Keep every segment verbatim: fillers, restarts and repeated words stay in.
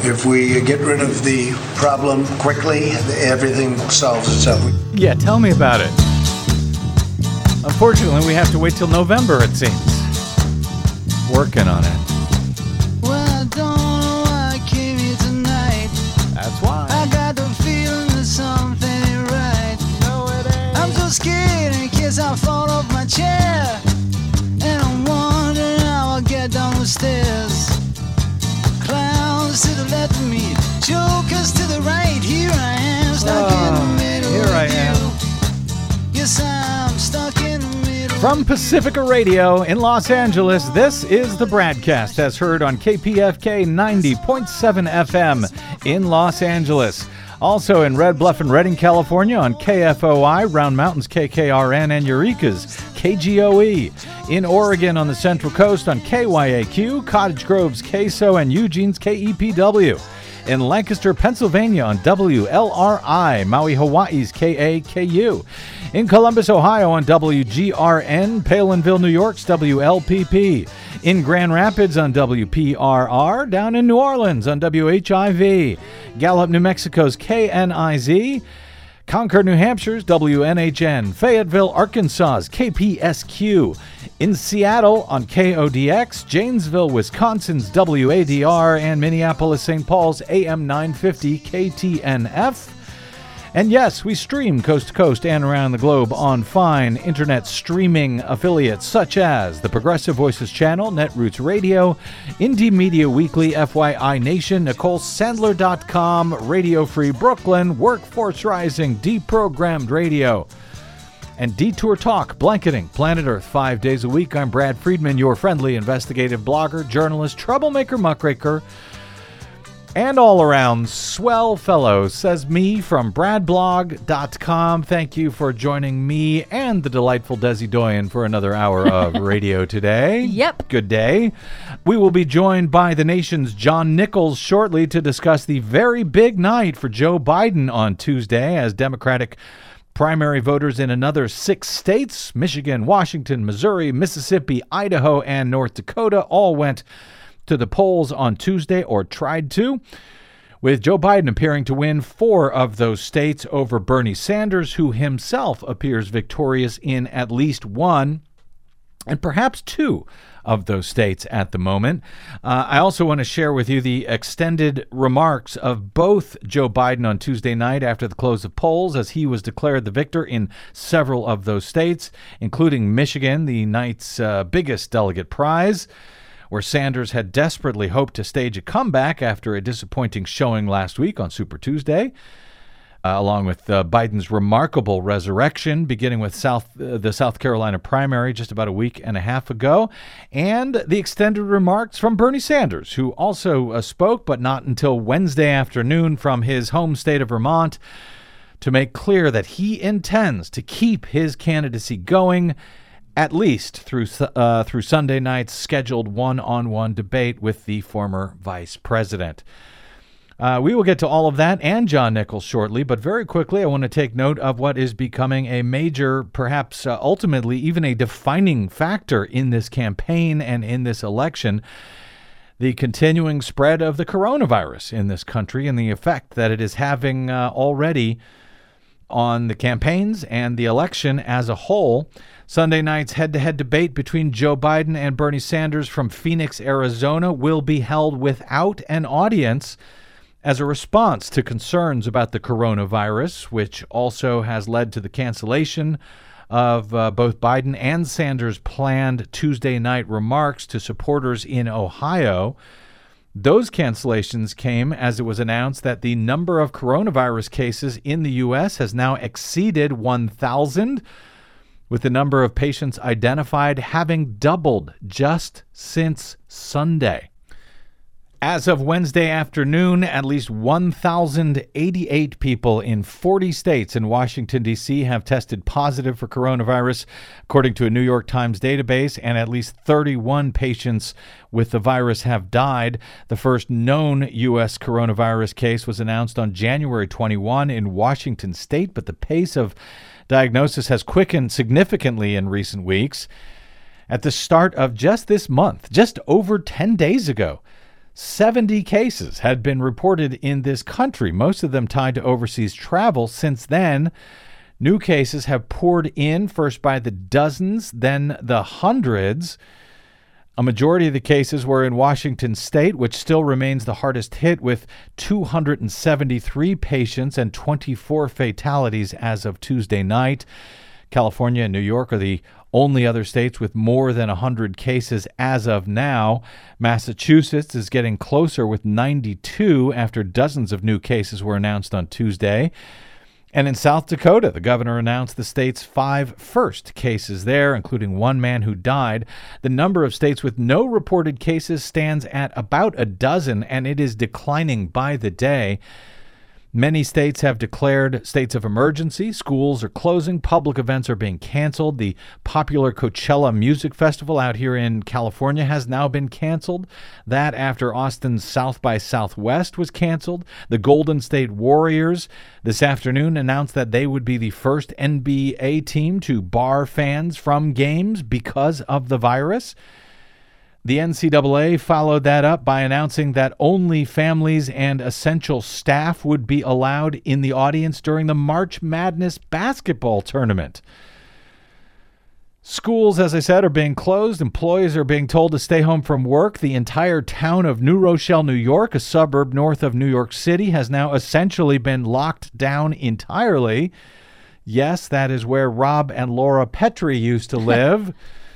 If we get rid of the problem quickly, everything solves itself. Yeah, tell me about it. Unfortunately, we have to wait till November, it seems. Working on it. Well, I don't know why I came here tonight. That's why. I got the feeling that something ain't right. No, it ain't. I'm so scared in case I fall off my chair. And I'm wondering how I'll get down the stairs. Clowns to the left of me, jokers to the right. Here I am, stuck Oh, in the middle here of I you. am. Yes, I'm stuck in the middle. From Pacifica Radio in Los Angeles, this is the Bradcast, as heard on K P F K ninety point seven F M in Los Angeles. Also in Red Bluff and Redding, California on K F O I, Round Mountains K K R N, and Eureka's K G O E. In Oregon on the Central Coast on K Y A Q, Cottage Grove's K S O, and Eugene's K E P W. In Lancaster, Pennsylvania on W L R I, Maui, Hawaii's K A K U. In Columbus, Ohio on W G R N, Palinville, New York's W L P P. In Grand Rapids on W P R R, down in New Orleans on W H I V. Gallup, New Mexico's K N I Z. Concord, New Hampshire's W N H N. Fayetteville, Arkansas's K P S Q. In Seattle on K O D X, Janesville, Wisconsin's W A D R, and Minneapolis, Saint Paul's A M nine fifty K T N F. And yes, we stream coast to coast and around the globe on fine internet streaming affiliates such as the Progressive Voices channel, Netroots Radio, Indie Media Weekly, F Y I Nation, Nicole Sandler dot com, Radio Free Brooklyn, Workforce Rising, Deprogrammed Radio, and Detour Talk, blanketing planet Earth five days a week. I'm Brad Friedman, your friendly investigative blogger, journalist, troublemaker, muckraker, and all-around swell fellow, says me from brad blog dot com. Thank you for joining me and the delightful Desi Doyen for another hour of radio today. Yep. Good day. We will be joined by the nation's John Nichols shortly to discuss the very big night for Joe Biden on Tuesday as Democratic primary voters in another six states, Michigan, Washington, Missouri, Mississippi, Idaho, and North Dakota, all went to the polls on Tuesday, or tried to, with Joe Biden appearing to win four of those states over Bernie Sanders, who himself appears victorious in at least one and perhaps two of those states at the moment. Uh, I also want to share with you the extended remarks of both Joe Biden on Tuesday night after the close of polls, as he was declared the victor in several of those states, including Michigan, the night's uh, biggest delegate prize, where Sanders had desperately hoped to stage a comeback after a disappointing showing last week on Super Tuesday, uh, along with uh, Biden's remarkable resurrection, beginning with South uh, the South Carolina primary just about a week and a half ago, and the extended remarks from Bernie Sanders, who also uh, spoke, but not until Wednesday afternoon from his home state of Vermont, to make clear that he intends to keep his candidacy going at least through uh, through Sunday night's scheduled one-on-one debate with the former vice president. Uh, we will get to all of that and John Nichols shortly, but very quickly I want to take note of what is becoming a major, perhaps uh, ultimately even a defining factor in this campaign and in this election: the continuing spread of the coronavirus in this country and the effect that it is having uh, already on the campaigns and the election as a whole. Sunday night's head-to-head debate between Joe Biden and Bernie Sanders from Phoenix, Arizona, will be held without an audience as a response to concerns about the coronavirus, which also has led to the cancellation of uh, both Biden and Sanders' planned Tuesday night remarks to supporters in Ohio. Those cancellations came as it was announced that the number of coronavirus cases in the U S has now exceeded one thousand, with the number of patients identified having doubled just since Sunday. As of Wednesday afternoon, at least one thousand eighty-eight people in forty states in Washington, D C have tested positive for coronavirus, according to a New York Times database, and at least thirty-one patients with the virus have died. The first known U S coronavirus case was announced on January twenty-first in Washington state, but the pace of diagnosis has quickened significantly in recent weeks. At the start of just this month, just over ten days ago, seventy cases had been reported in this country, most of them tied to overseas travel. Since then, new cases have poured in, first by the dozens, then the hundreds. A majority of the cases were in Washington state, which still remains the hardest hit, with two hundred seventy-three patients and twenty-four fatalities as of Tuesday night. California and New York are the only other states with more than one hundred cases as of now. Massachusetts is getting closer with ninety-two after dozens of new cases were announced on Tuesday. And in South Dakota, the governor announced the state's five first cases there, including one man who died. The number of states with no reported cases stands at about a dozen, and it is declining by the day. Many states have declared states of emergency. Schools are closing. Public events are being canceled. The popular Coachella Music Festival out here in California has now been canceled. That after Austin's South by Southwest was canceled. The Golden State Warriors this afternoon announced that they would be the first N B A team to bar fans from games because of the virus. The N C double A followed that up by announcing that only families and essential staff would be allowed in the audience during the March Madness basketball tournament. Schools, as I said, are being closed. Employees are being told to stay home from work. The entire town of New Rochelle, New York, a suburb north of New York City, has now essentially been locked down entirely. Yes, that is where Rob and Laura Petrie used to live.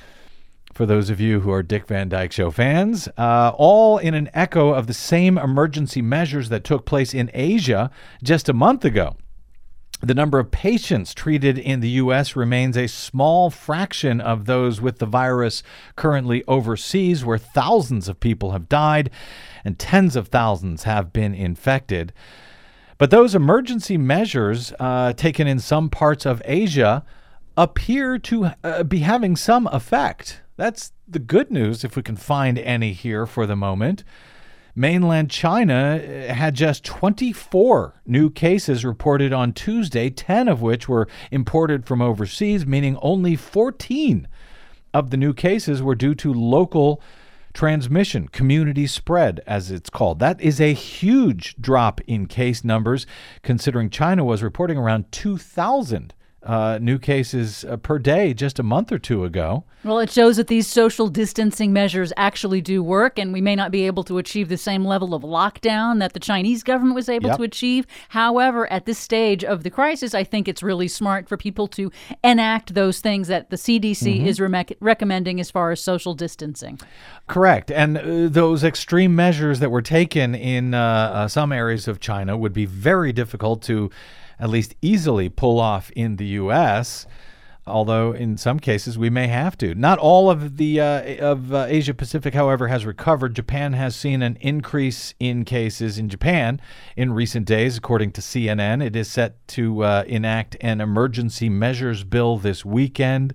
For those of you who are Dick Van Dyke Show fans, uh, all in an echo of the same emergency measures that took place in Asia just a month ago. The number of patients treated in the U S remains a small fraction of those with the virus currently overseas, where thousands of people have died and tens of thousands have been infected. But those emergency measures uh, taken in some parts of Asia appear to uh, be having some effect. That's the good news, if we can find any here for the moment. Mainland China had just twenty-four new cases reported on Tuesday, ten of which were imported from overseas, meaning only fourteen of the new cases were due to local transmission, community spread, as it's called. That is a huge drop in case numbers, considering China was reporting around two thousand Uh, new cases uh, per day just a month or two ago. Well, it shows that these social distancing measures actually do work, and we may not be able to achieve the same level of lockdown that the Chinese government was able Yep. to achieve. However, at this stage of the crisis, I think it's really smart for people to enact those things that the C D C Mm-hmm. is re- recommending as far as social distancing. Correct. And uh, those extreme measures that were taken in uh, uh, some areas of China would be very difficult to at least easily pull off in the U S, although in some cases we may have to. Not all of the uh, of uh, Asia Pacific, however, has recovered. Japan has seen an increase in cases in Japan in recent days, according to C N N. It is set to uh, enact an emergency measures bill this weekend.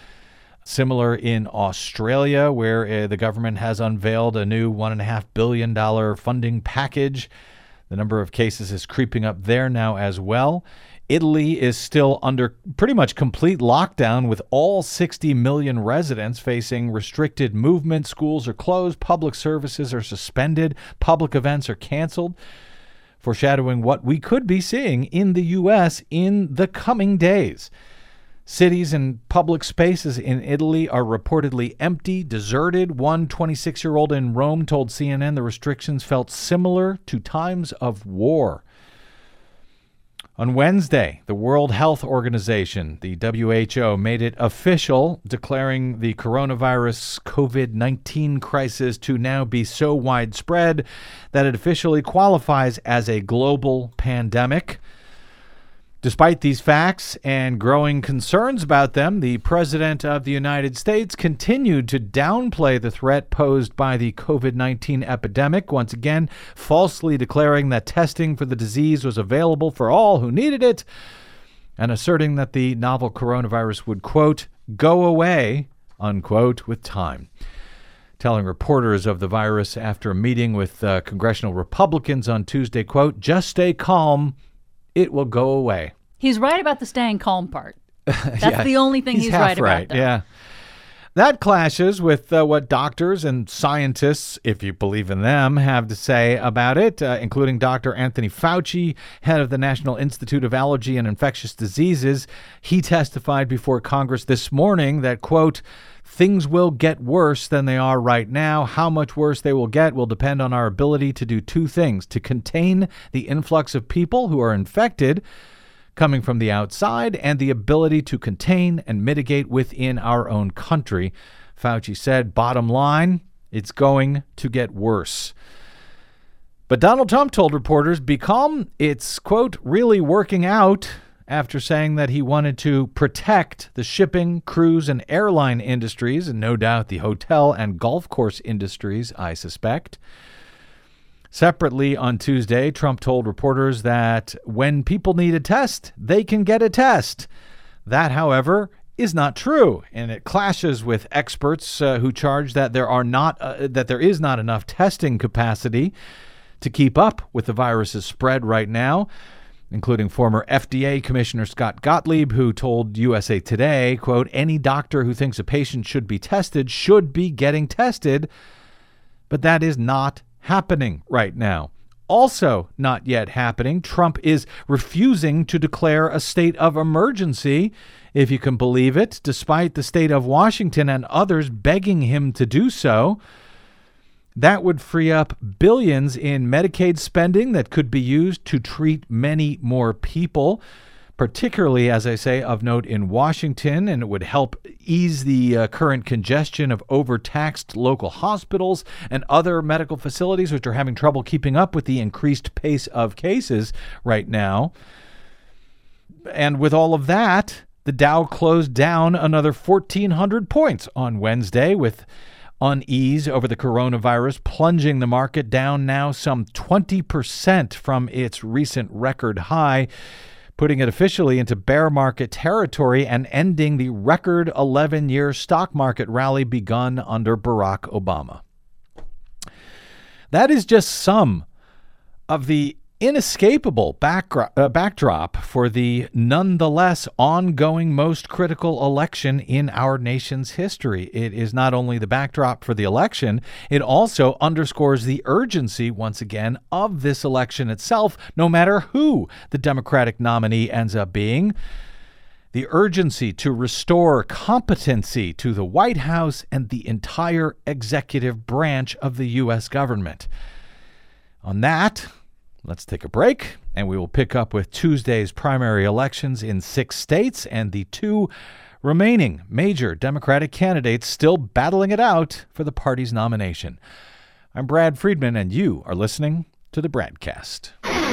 Similar in Australia, where uh, the government has unveiled a new one point five billion dollars funding package. The number of cases is creeping up there now as well. Italy is still under pretty much complete lockdown, with all sixty million residents facing restricted movement. Schools are closed. Public services are suspended. Public events are canceled, foreshadowing what we could be seeing in the U S in the coming days. Cities and public spaces in Italy are reportedly empty, deserted. One twenty-six-year-old in Rome told C N N the restrictions felt similar to times of war. On Wednesday, the World Health Organization, the W H O, made it official, declaring the coronavirus covid nineteen crisis to now be so widespread that it officially qualifies as a global pandemic. Despite these facts and growing concerns about them, the President of the United States continued to downplay the threat posed by the covid nineteen epidemic, once again falsely declaring that testing for the disease was available for all who needed it, and asserting that the novel coronavirus would, quote, go away, unquote, with time. Telling reporters of the virus after a meeting with uh, congressional Republicans on Tuesday, quote, just stay calm. It will go away. He's right about the staying calm part. That's Yeah, the only thing he's, he's right, right about, though. Yeah. That clashes with uh, what doctors and scientists, if you believe in them, have to say about it, uh, including Doctor Anthony Fauci, head of the National Institute of Allergy and Infectious Diseases. He testified before Congress this morning that, quote, things will get worse than they are right now. How much worse they will get will depend on our ability to do two things: to contain the influx of people who are infected coming from the outside, and the ability to contain and mitigate within our own country. Fauci said, bottom line, it's going to get worse. But Donald Trump told reporters, be calm, it's, quote, really working out, after saying that he wanted to protect the shipping, cruise, and airline industries, and no doubt the hotel and golf course industries, I suspect. Separately, on Tuesday, Trump told reporters that when people need a test, they can get a test. That, however, is not true, and it clashes with experts uh, who charge that there are not uh, that there is not enough testing capacity to keep up with the virus's spread right now, including former F D A Commissioner Scott Gottlieb, who told U S A Today, quote, any doctor who thinks a patient should be tested should be getting tested, but that is not happening right now. Also not yet happening, Trump is refusing to declare a state of emergency, if you can believe it, despite the state of Washington and others begging him to do so. That would free up billions in Medicaid spending that could be used to treat many more people, particularly, as I say, of note in Washington, and it would help ease the uh, current congestion of overtaxed local hospitals and other medical facilities, which are having trouble keeping up with the increased pace of cases right now. And with all of that, the Dow closed down another fourteen hundred points on Wednesday, with unease over the coronavirus plunging the market down now some twenty percent from its recent record high, putting it officially into bear market territory and ending the record eleven-year stock market rally begun under Barack Obama. That is just some of the inescapable backgr- uh, backdrop for the nonetheless ongoing most critical election in our nation's history. It is not only the backdrop for the election, it also underscores the urgency, once again, of this election itself, no matter who the Democratic nominee ends up being. The urgency to restore competency to the White House and the entire executive branch of the U S government. On that, let's take a break, and we will pick up with Tuesday's primary elections in six states and the two remaining major Democratic candidates still battling it out for the party's nomination. I'm Brad Friedman, and you are listening to the Bradcast.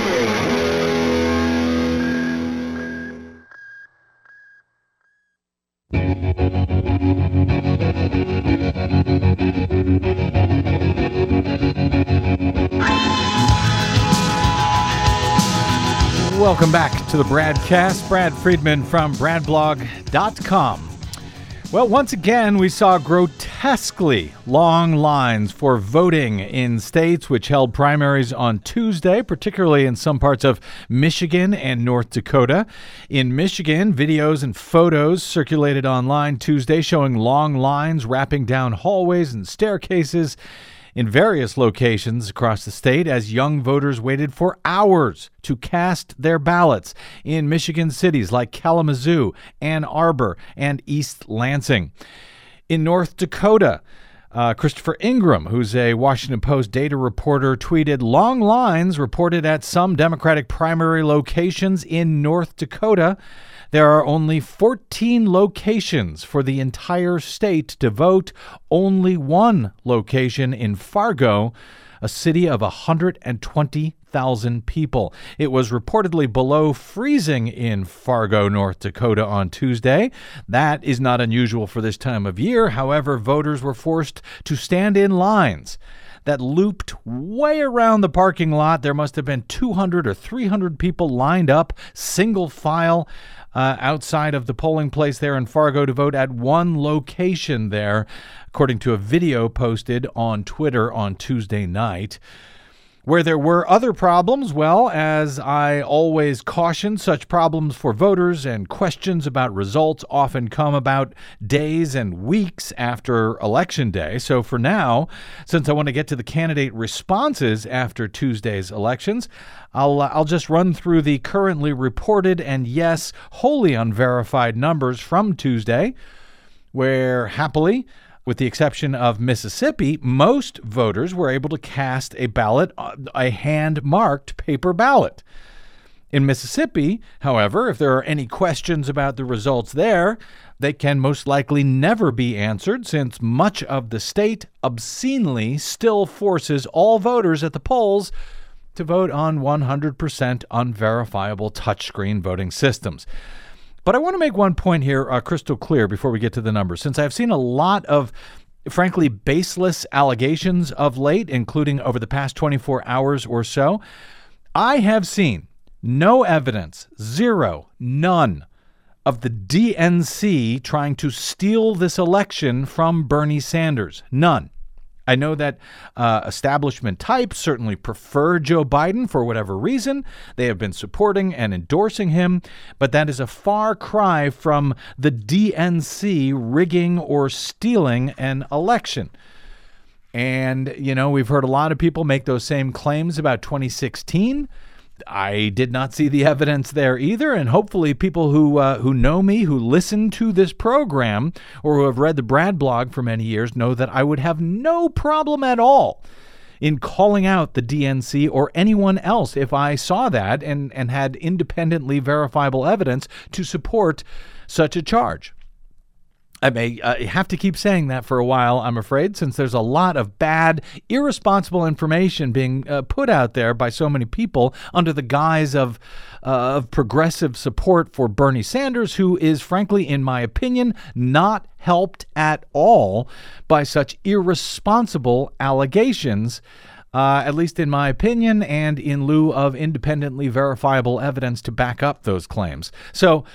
Welcome back to the Bradcast. Brad Friedman from brad blog dot com. Well, once again, we saw grotesquely long lines for voting in states which held primaries on Tuesday, particularly in some parts of Michigan and North Dakota. In Michigan, videos and photos circulated online Tuesday showing long lines wrapping down hallways and staircases in various locations across the state as young voters waited for hours to cast their ballots in Michigan cities like Kalamazoo, Ann Arbor, and East Lansing. In North Dakota, uh, Christopher Ingram, who's a Washington Post data reporter, tweeted, long lines reported at some Democratic primary locations in North Dakota. There are only fourteen locations for the entire state to vote, only one location in Fargo, a city of one hundred twenty thousand people. It was reportedly below freezing in Fargo, North Dakota on Tuesday. That is not unusual for this time of year. However, voters were forced to stand in lines that looped way around the parking lot. There must have been two hundred or three hundred people lined up, single file, Uh, outside of the polling place there in Fargo to vote at one location there, according to a video posted on Twitter on Tuesday night. Where there were other problems, well, as I always caution, such problems for voters and questions about results often come about days and weeks after Election Day. So for now, since I want to get to the candidate responses after Tuesday's elections, I'll, uh, I'll just run through the currently reported and, yes, wholly unverified numbers from Tuesday, where happily, with the exception of Mississippi, most voters were able to cast a ballot, a hand-marked paper ballot. In Mississippi, however, if there are any questions about the results there, they can most likely never be answered since much of the state obscenely still forces all voters at the polls to vote on one hundred percent unverifiable touchscreen voting systems. But I want to make one point here uh, crystal clear before we get to the numbers, since I've seen a lot of, frankly, baseless allegations of late, including over the past twenty-four hours or so. I have seen no evidence, zero, none, of the D N C trying to steal this election from Bernie Sanders. None. I know that uh, establishment types certainly prefer Joe Biden for whatever reason. They have been supporting and endorsing him, but that is a far cry from the D N C rigging or stealing an election. And, you know, we've heard a lot of people make those same claims about twenty sixteen. I did not see the evidence there either, and hopefully people who uh, who know me, who listen to this program, or who have read the Brad blog for many years know that I would have no problem at all in calling out the D N C or anyone else if I saw that and, and had independently verifiable evidence to support such a charge. I may uh, have to keep saying that for a while, I'm afraid, since there's a lot of bad, irresponsible information being uh, put out there by so many people under the guise of, uh, of progressive support for Bernie Sanders, who is, frankly, in my opinion, not helped at all by such irresponsible allegations, uh, at least in my opinion, and in lieu of independently verifiable evidence to back up those claims. So,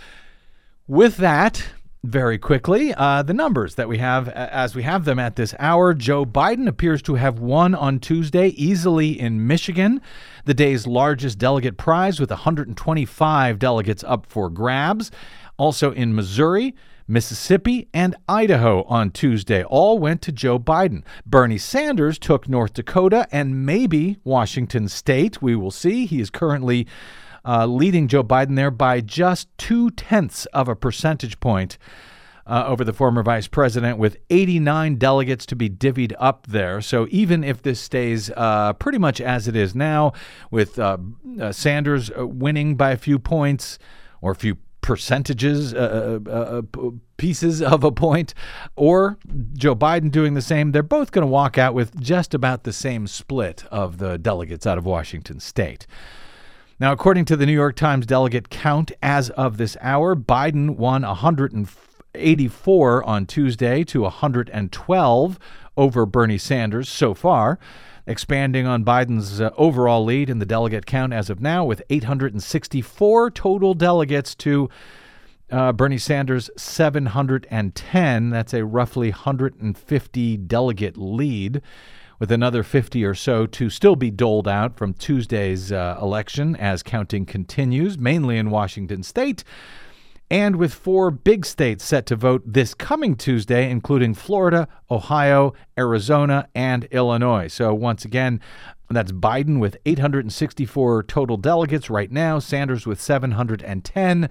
with that, very quickly, uh, the numbers that we have as we have them at this hour. Joe Biden appears to have won on Tuesday easily in Michigan, the day's largest delegate prize, with one hundred twenty-five delegates up for grabs. Also in Missouri, Mississippi, and Idaho on Tuesday all went to Joe Biden. Bernie Sanders took North Dakota and maybe Washington State. We will see. He is currently Uh, leading Joe Biden there by just two-tenths of a percentage point uh, over the former vice president, with eighty-nine delegates to be divvied up there. So even if this stays uh, pretty much as it is now, with uh, uh, Sanders winning by a few points or a few percentages, uh, uh, uh, pieces of a point, or Joe Biden doing the same, they're both going to walk out with just about the same split of the delegates out of Washington State. Now, according to the New York Times delegate count as of this hour, Biden won one hundred eighty-four on Tuesday to one hundred twelve over Bernie Sanders so far, expanding on Biden's uh, overall lead in the delegate count as of now, with eight hundred sixty-four total delegates to uh, Bernie Sanders' seven hundred ten. That's a roughly one hundred fifty delegate lead, with another fifty or so to still be doled out from Tuesday's uh, election as counting continues, mainly in Washington State, and with four big states set to vote this coming Tuesday, including Florida, Ohio, Arizona, and Illinois. So once again, that's Biden with eight hundred sixty-four total delegates right now, Sanders with seven hundred ten.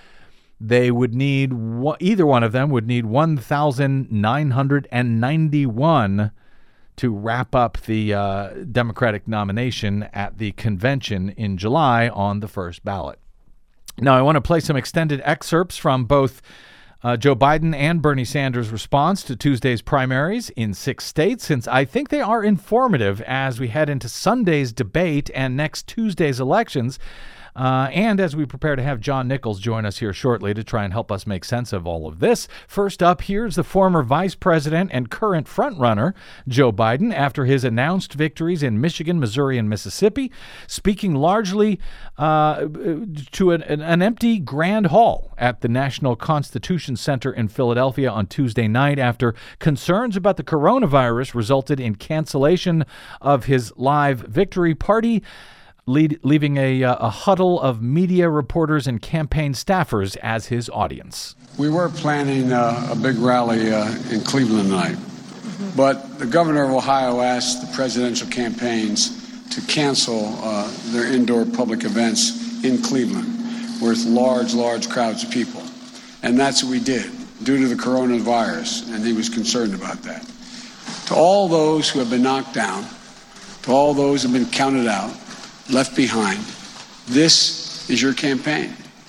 They would need, either one of them would need one thousand nine hundred ninety-one to wrap up the uh, Democratic nomination at the convention in July on the first ballot. Now, I want to play some extended excerpts from both uh, Joe Biden and Bernie Sanders' response to Tuesday's primaries in six states, since I think they are informative as we head into Sunday's debate and next Tuesday's elections. Uh, and as we prepare to have John Nichols join us here shortly to try and help us make sense of all of this, first up, here's the former vice president and current frontrunner, Joe Biden, after his announced victories in Michigan, Missouri, and Mississippi, speaking largely uh, to an, an empty Grand Hall at the National Constitution Center in Philadelphia on Tuesday night after concerns about the coronavirus resulted in cancellation of his live victory party, lead, leaving a, a huddle of media reporters and campaign staffers as his audience. We were planning uh, a big rally uh, in Cleveland tonight, mm-hmm. but the governor of Ohio asked the presidential campaigns to cancel uh, their indoor public events in Cleveland with large, large crowds of people. And that's what we did due to the coronavirus, and he was concerned about that. To all those who have been knocked down, to all those who have been counted out, left behind, this is your campaign.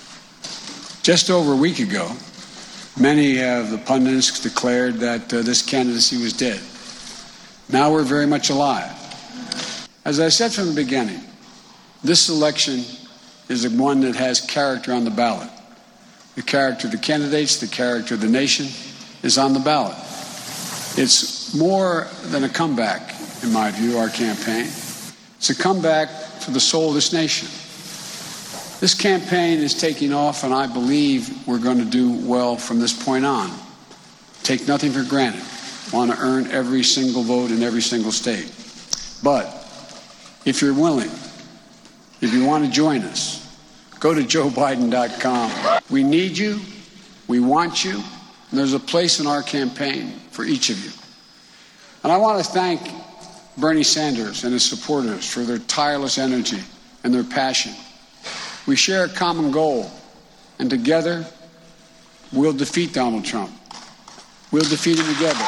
Just over a week ago, many of the pundits declared that uh, this candidacy was dead. Now we're very much alive. As I said from the beginning, this election is one that has character on the ballot. The character of the candidates, the character of the nation is on the ballot. It's more than a comeback, in my view, our campaign. It's a comeback for the soul of this nation. This campaign is taking off, and I believe we're going to do well from this point on. Take nothing for granted. Want to earn every single vote in every single state. But if you're willing, if you want to join us, go to joe biden dot com. We need you. We want you. And there's a place in our campaign for each of you. And I want to thank Bernie Sanders and his supporters for their tireless energy and their passion. We share a common goal, and together we'll defeat Donald Trump. We'll defeat him together.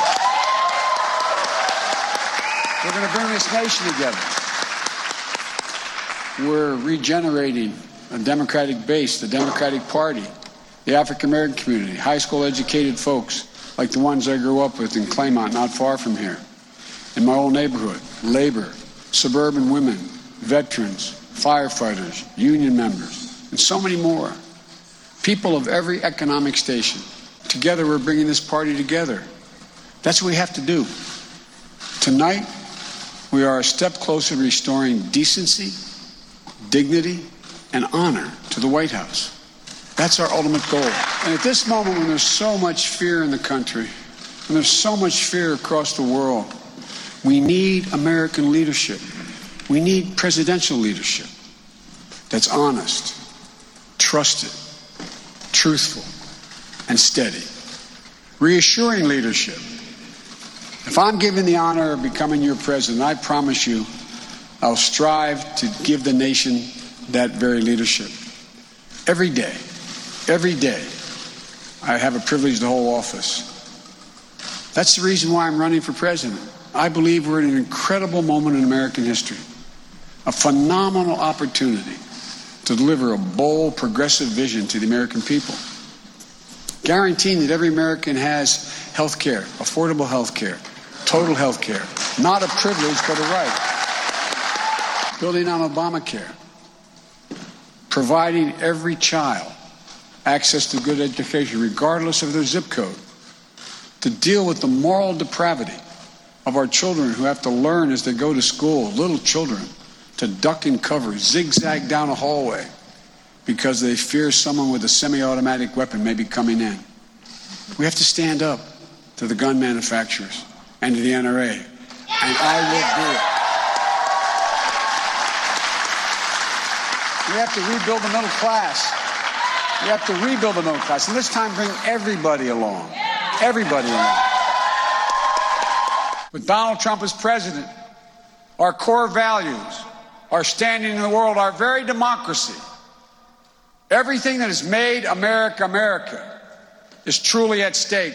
We're going to bring this nation together. We're regenerating a Democratic base, the Democratic Party, the African American community, high school educated folks like the ones I grew up with in Claymont, not far from here. In my old neighborhood, labor, suburban women, veterans, firefighters, union members, and so many more. People of every economic station. Together we're bringing this party together. That's what we have to do. Tonight, we are a step closer to restoring decency, dignity, and honor to the White House. That's our ultimate goal. And at this moment, when there's so much fear in the country, when there's so much fear across the world, we need American leadership. We need presidential leadership that's honest, trusted, truthful, and steady. Reassuring leadership. If I'm given the honor of becoming your president, I promise you I'll strive to give the nation that very leadership. Every day, every day, I have a privilege to hold office. That's the reason why I'm running for president. I believe we're in an incredible moment in American history, a phenomenal opportunity to deliver a bold, progressive vision to the American people, guaranteeing that every American has health care, affordable health care, total health care, not a privilege but a right, building on Obamacare, providing every child access to good education regardless of their zip code, to deal with the moral depravity of our children who have to learn as they go to school, little children, to duck and cover, zigzag down a hallway because they fear someone with a semi-automatic weapon may be coming in. We have to stand up to the gun manufacturers and to the N R A, and I will do it. We have to rebuild the middle class. We have to rebuild the middle class, and this time bring everybody along, everybody along. With Donald Trump as president, our core values, our standing in the world, our very democracy, everything that has made America America is truly at stake.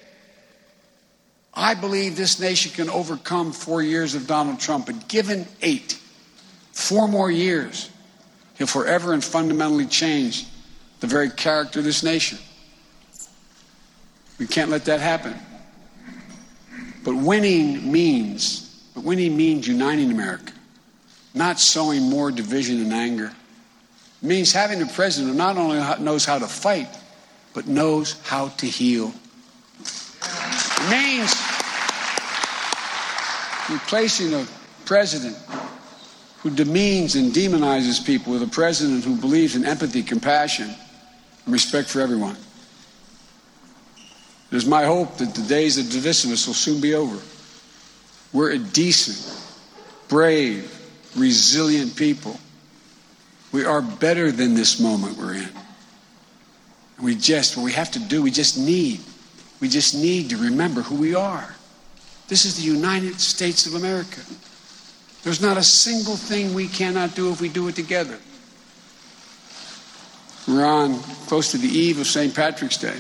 I believe this nation can overcome four years of Donald Trump, but given eight, four more years, he'll forever and fundamentally change the very character of this nation. We can't let that happen. But winning means, but winning means uniting America, not sowing more division and anger, It means having a president who not only knows how to fight, but knows how to heal. It means replacing a president who demeans and demonizes people with a president who believes in empathy, compassion, and respect for everyone. It is my hope that the days of divisiveness will soon be over. We're a decent, brave, resilient people. We are better than this moment we're in. We just, what we have to do, we just need, we just need to remember who we are. This is the United States of America. There's not a single thing we cannot do if we do it together. We're on close to the eve of Saint Patrick's Day.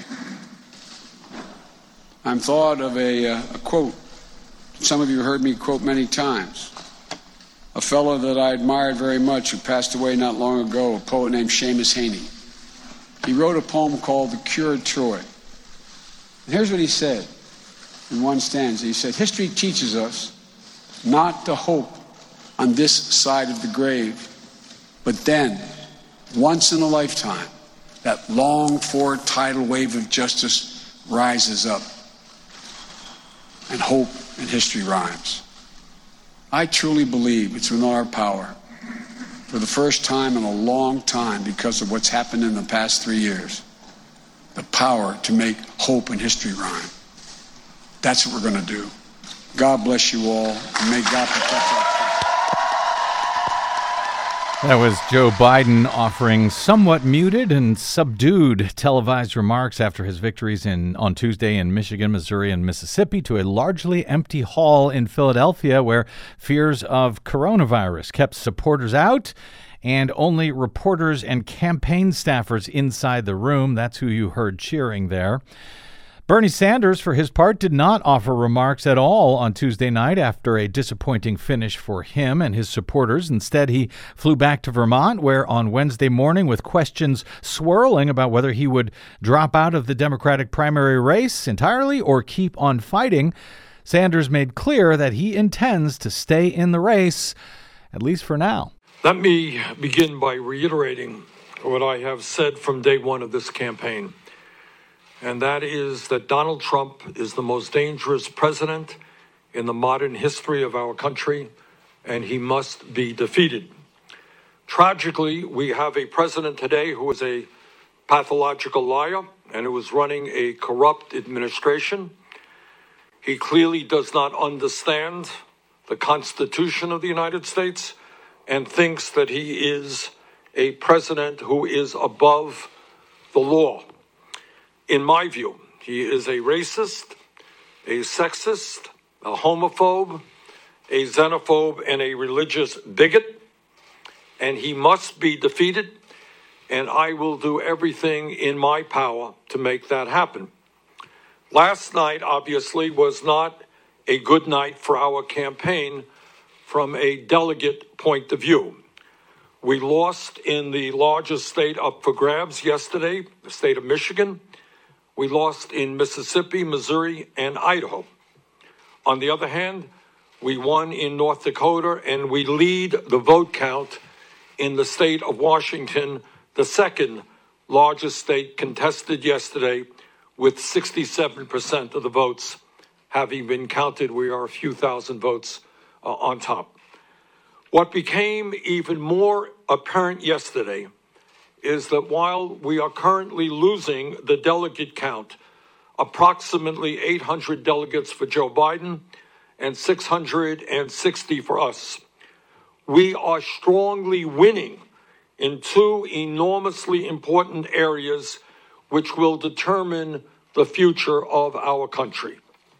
I'm thought of a, uh, a quote. Some of you heard me quote many times. A fellow that I admired very much who passed away not long ago, a poet named Seamus Heaney. He wrote a poem called The Cure of Troy. And here's what he said in one stanza. He said, history teaches us not to hope on this side of the grave, but then, once in a lifetime, that longed-for tidal wave of justice rises up, and hope and history rhymes. I truly believe it's within our power, for the first time in a long time because of what's happened in the past three years, the power to make hope and history rhyme. That's what we're going to do. God bless you all, and may God protect our country. That was Joe Biden offering somewhat muted and subdued televised remarks after his victories in on Tuesday in Michigan, Missouri, and Mississippi to a largely empty hall in Philadelphia where fears of coronavirus kept supporters out and only reporters and campaign staffers inside the room. That's who you heard cheering there. Bernie Sanders, for his part, did not offer remarks at all on Tuesday night after a disappointing finish for him and his supporters. Instead, he flew back to Vermont, where on Wednesday morning, with questions swirling about whether he would drop out of the Democratic primary race entirely or keep on fighting, Sanders made clear that he intends to stay in the race, at least for now. Let me begin by reiterating what I have said from day one of this campaign. And that is that Donald Trump is the most dangerous president in the modern history of our country, and he must be defeated. Tragically, we have a president today who is a pathological liar and who is running a corrupt administration. He clearly does not understand the Constitution of the United States and thinks that he is a president who is above the law. In my view, he is a racist, a sexist, a homophobe, a xenophobe, and a religious bigot, and he must be defeated, and I will do everything in my power to make that happen. Last night, obviously, was not a good night for our campaign from a delegate point of view. We lost in the largest state up for grabs yesterday, the state of Michigan. We lost in Mississippi, Missouri, and Idaho. On the other hand, we won in North Dakota, and we lead the vote count in the state of Washington, the second largest state contested yesterday, with sixty-seven percent of the votes having been counted. We are a few thousand votes uh, on top. What became even more apparent yesterday is that while we are currently losing the delegate count, approximately eight hundred delegates for Joe Biden and six hundred sixty for us, we are strongly winning in two enormously important areas which will determine the future of our country.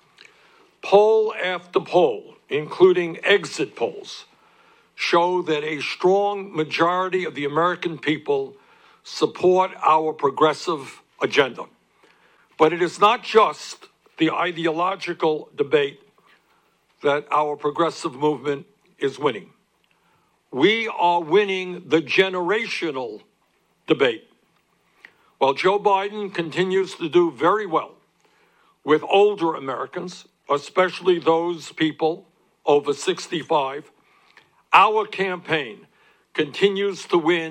Poll after poll, including exit polls, show that a strong majority of the American people support our progressive agenda. But it is not just the ideological debate that our progressive movement is winning. We are winning the generational debate. While Joe Biden continues to do very well with older Americans, especially those people over sixty-five, our campaign continues to win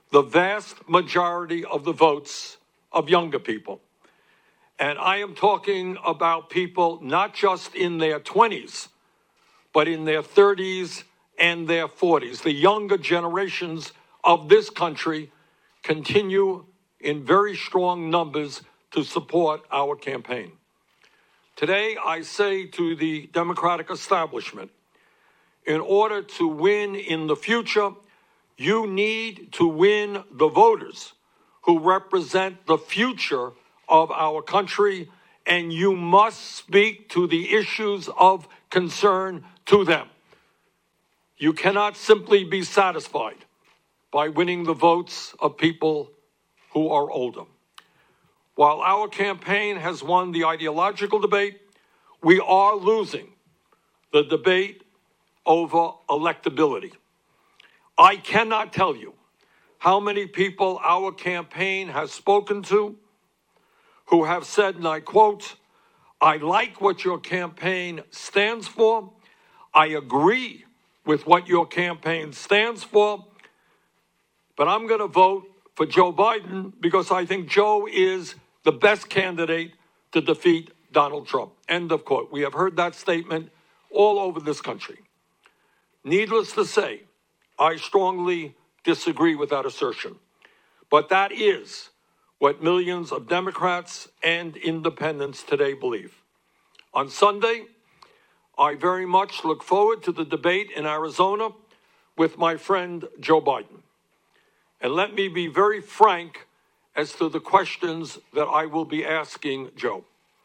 the vast majority of the votes of younger people. And I am talking about people not just in their twenties, but in their thirties and their forties. The younger generations of this country continue in very strong numbers to support our campaign. Today, I say to the Democratic establishment, in order to win in the future, you need to win the voters who represent the future of our country, and you must speak to the issues of concern to them. You cannot simply be satisfied by winning the votes of people who are older. While our campaign has won the ideological debate, we are losing the debate over electability. I cannot tell you how many people our campaign has spoken to who have said, and I quote, "I like what your campaign stands for. I agree with what your campaign stands for, but I'm going to vote for Joe Biden because I think Joe is the best candidate to defeat Donald Trump." End of quote. We have heard that statement all over this country. Needless to say, I strongly disagree with that assertion. But that is what millions of Democrats and independents today believe. On Sunday, I very much look forward to the debate in Arizona with my friend Joe Biden. And let me be very frank as to the questions that I will be asking Joe.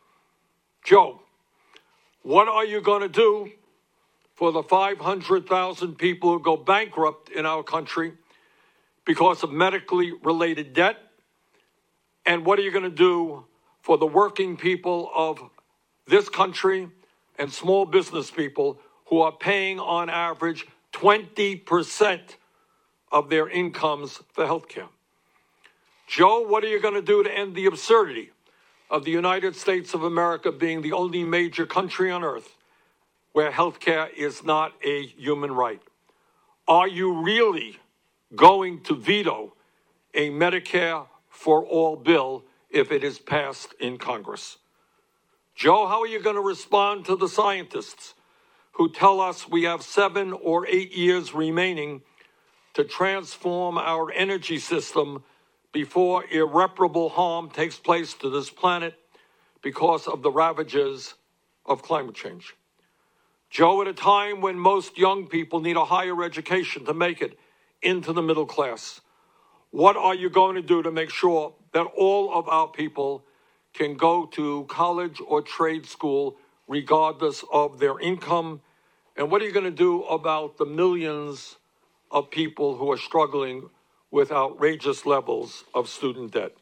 Joe, what are you going to do for the five hundred thousand people who go bankrupt in our country because of medically related debt? And what are you going to do for the working people of this country and small business people who are paying on average twenty percent of their incomes for health care? Joe, what are you going to do to end the absurdity of the United States of America being the only major country on earth where health care is not a human right? Are you really going to veto a Medicare for all bill if it is passed in Congress? Joe, how are you going to respond to the scientists who tell us we have seven or eight years remaining to transform our energy system before irreparable harm takes place to this planet because of the ravages of climate change? Joe, at a time when most young people need a higher education to make it into the middle class, what are you going to do to make sure that all of our people can go to college or trade school regardless of their income? And what are you going to do about the millions of people who are struggling with outrageous levels of student debt?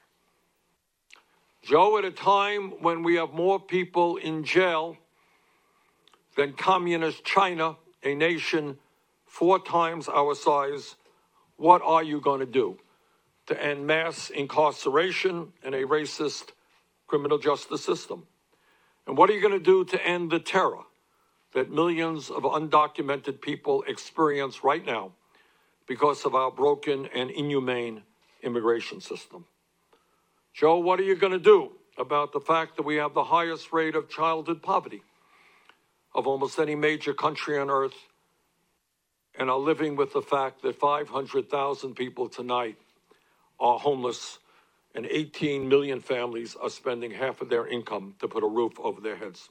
Joe, at a time when we have more people in jail than communist China, a nation four times our size, what are you going to do to end mass incarceration and a racist criminal justice system? And what are you going to do to end the terror that millions of undocumented people experience right now because of our broken and inhumane immigration system? Joe, what are you going to do about the fact that we have the highest rate of childhood poverty of almost any major country on earth, and are living with the fact that five hundred thousand people tonight are homeless and eighteen million families are spending half of their income to put a roof over their heads?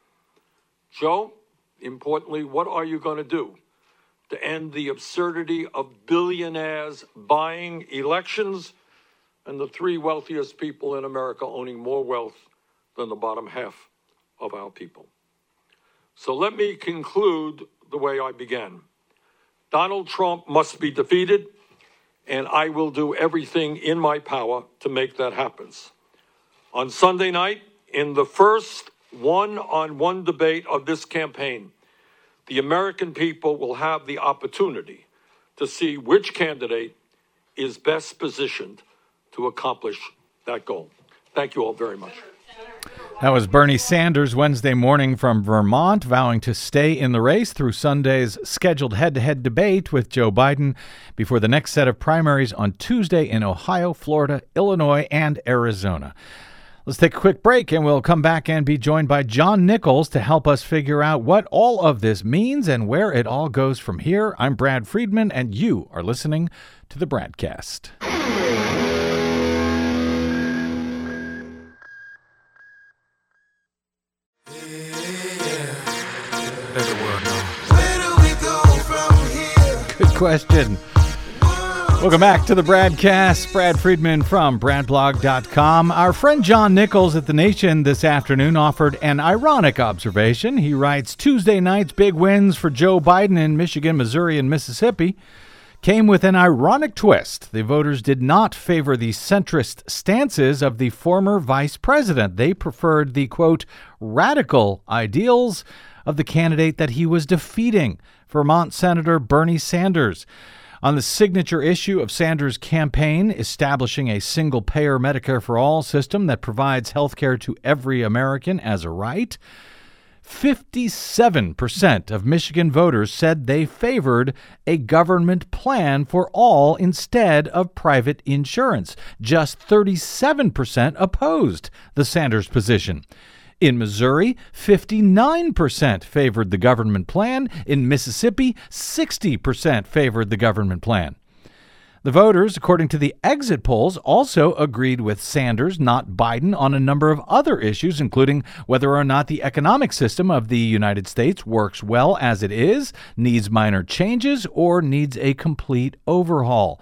Joe, importantly, what are you going to do to end the absurdity of billionaires buying elections and the three wealthiest people in America owning more wealth than the bottom half of our people? So let me conclude the way I began. Donald Trump must be defeated, and I will do everything in my power to make that happen. On Sunday night, in the first one-on-one debate of this campaign, the American people will have the opportunity to see which candidate is best positioned to accomplish that goal. Thank you all very much. That was Bernie Sanders Wednesday morning from Vermont, vowing to stay in the race through Sunday's scheduled head-to-head debate with Joe Biden before the next set of primaries on Tuesday in Ohio, Florida, Illinois, and Arizona. Let's take a quick break, and we'll come back and be joined by John Nichols to help us figure out what all of this means and where it all goes from here. I'm Brad Friedman, and you are listening to the Bradcast. Good question. Welcome back to the Bradcast. Brad Friedman from brad blog dot com. Our friend John Nichols at The Nation this afternoon offered an ironic observation. He writes, Tuesday night's big wins for Joe Biden in Michigan, Missouri, and Mississippi came with an ironic twist. The voters did not favor the centrist stances of the former vice president. They preferred the, quote, radical ideals of the candidate that he was defeating, Vermont Senator Bernie Sanders. On the signature issue of Sanders' campaign, establishing a single-payer Medicare for All system that provides health care to every American as a right, fifty-seven percent of Michigan voters said they favored a government plan for all instead of private insurance. Just thirty-seven percent opposed the Sanders position. In Missouri, fifty-nine percent favored the government plan. In Mississippi, sixty percent favored the government plan. The voters, according to the exit polls, also agreed with Sanders, not Biden, on a number of other issues, including whether or not the economic system of the United States works well as it is, needs minor changes, or needs a complete overhaul.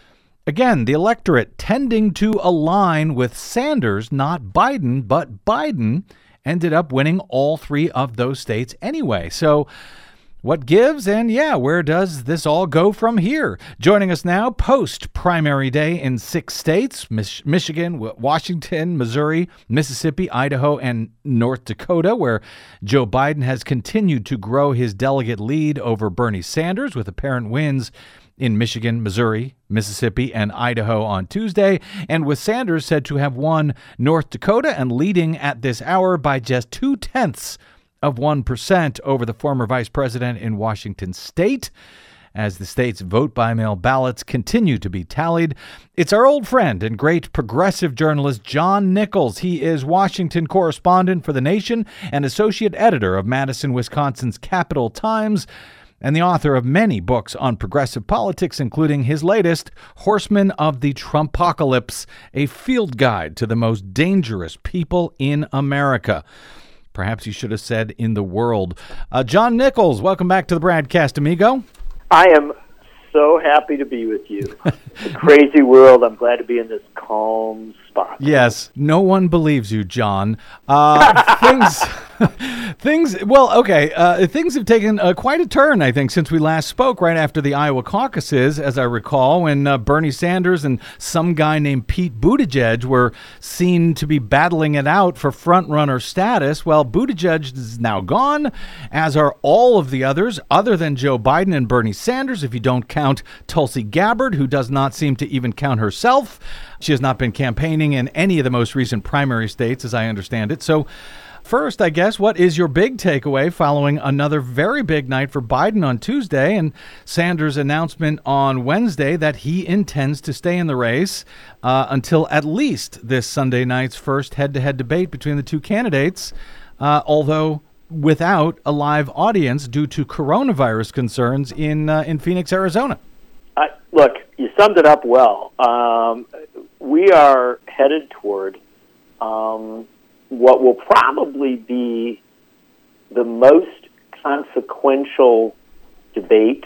Again, the electorate tending to align with Sanders, not Biden, but Biden ended up winning all three of those states anyway. So what gives, and yeah, where does this all go from here? Joining us now, post-primary day in six states, Mich- Michigan, Washington, Missouri, Mississippi, Idaho, and North Dakota, where Joe Biden has continued to grow his delegate lead over Bernie Sanders with apparent wins in Michigan, Missouri, Mississippi, and Idaho on Tuesday, and with Sanders said to have won North Dakota and leading at this hour by just two-tenths of one percent over the former vice president in Washington state. As the state's vote-by-mail ballots continue to be tallied, it's our old friend and great progressive journalist John Nichols. He is Washington correspondent for The Nation and associate editor of Madison, Wisconsin's Capital Times, and the author of many books on progressive politics, including his latest, Horsemen of the Trumpocalypse, a field guide to the most dangerous people in America. Perhaps you should have said in the world. Uh, John Nichols, welcome back to the Bradcast, amigo. I am so happy to be with you. It's a crazy world. I'm glad to be in this calm spot. Yes, no one believes you, John. Uh, things... Things, well, okay, uh, things have taken uh, quite a turn, I think, since we last spoke right after the Iowa caucuses, as I recall, when uh, Bernie Sanders and some guy named Pete Buttigieg were seen to be battling it out for front-runner status. Well, Buttigieg is now gone, as are all of the others, other than Joe Biden and Bernie Sanders, if you don't count Tulsi Gabbard, who does not seem to even count herself. She has not been campaigning in any of the most recent primary states, as I understand it. So, first, I guess, what is your big takeaway following another very big night for Biden on Tuesday and Sanders' announcement on Wednesday that he intends to stay in the race uh, until at least this Sunday night's first head-to-head debate between the two candidates, uh, although without a live audience due to coronavirus concerns in uh, in Phoenix, Arizona? Uh, look, you summed it up well. Um, we are headed toward Um, what will probably be the most consequential debate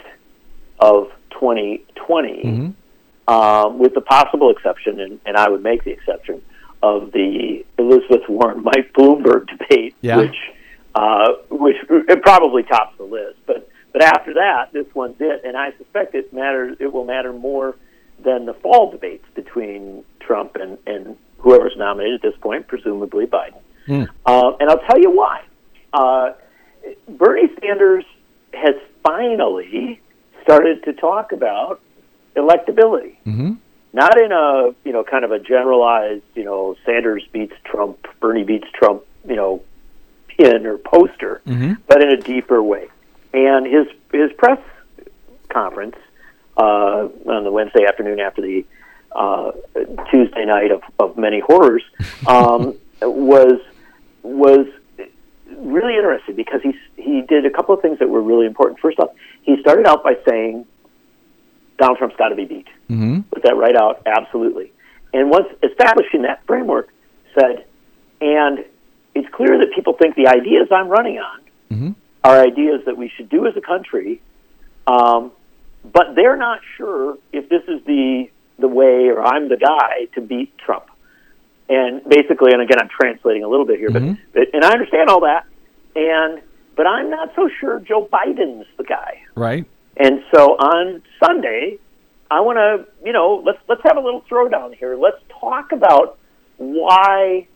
of twenty twenty, mm-hmm. um, with the possible exception, and, and I would make the exception, of the Elizabeth Warren-Mike Bloomberg debate, yeah. which uh, which it probably tops the list. But but after that, this one's it, and I suspect it matters. It will matter more than the fall debates between Trump and, and whoever's nominated at this point, presumably Biden. Mm. Uh, and I'll tell you why. Uh, Bernie Sanders has finally started to talk about electability. Mm-hmm. Not in a, you know, kind of a generalized, you know, Sanders beats Trump, Bernie beats Trump you know, pin or poster, Mm-hmm. but in a deeper way. And his his press conference uh, on the Wednesday afternoon after the uh, Tuesday night of, of many horrors um, was was really interesting because he he did a couple of things that were really important. First off, he started out by saying Donald Trump's got to be beat. Mm-hmm. Put that right out, absolutely. And once establishing that framework, said, and it's clear that people think the ideas I'm running on Mm-hmm. are ideas that we should do as a country, um, but they're not sure if this is the the way or I'm the guy to beat Trump. And basically, and again, I'm translating a little bit here, Mm-hmm. but and I understand all that, and but I'm not so sure Joe Biden's the guy. Right. And so on Sunday, I want to, you know, let's let's have a little throwdown here. Let's talk about why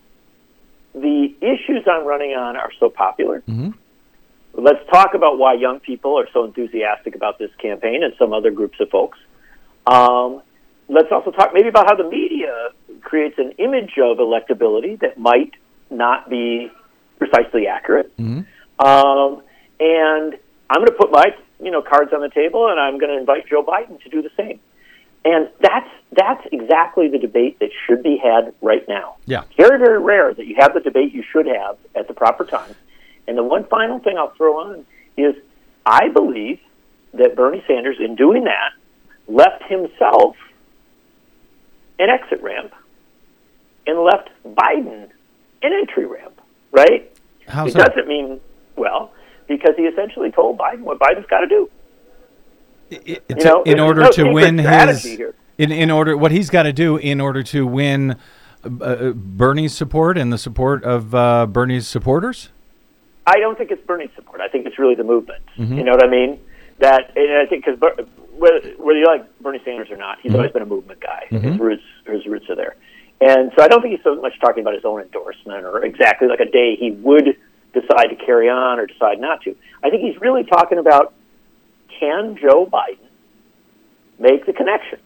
the issues I'm running on are so popular. Mm-hmm. Let's talk about why young people are so enthusiastic about this campaign and some other groups of folks. Um, let's also talk maybe about how the media creates an image of electability that might not be precisely accurate. Mm-hmm. Um, and I'm going to put my, you know, cards on the table, and I'm going to invite Joe Biden to do the same. And that's that's exactly the debate that should be had right now. Yeah. Very, very rare that you have the debate you should have at the proper time. And the one final thing I'll throw on is I believe that Bernie Sanders, in doing that, left himself an exit ramp and left Biden an entry ramp, right? How it so? doesn't mean, well, because he essentially told Biden what Biden's got to do. It, You know, in there's order no to secret win strategy his here. in in order what he's got to do in order to win uh, Bernie's support and the support of uh, Bernie's supporters. I don't think it's Bernie's support. I think it's really the movement. Mm-hmm. You know what I mean? That, and I think because whether, whether you like Bernie Sanders or not, he's Mm-hmm. always been a movement guy. Mm-hmm. His roots, his roots are there, and so I don't think he's so much talking about his own endorsement or exactly like a day he would decide to carry on or decide not to. I think he's really talking about, can Joe Biden make the connection?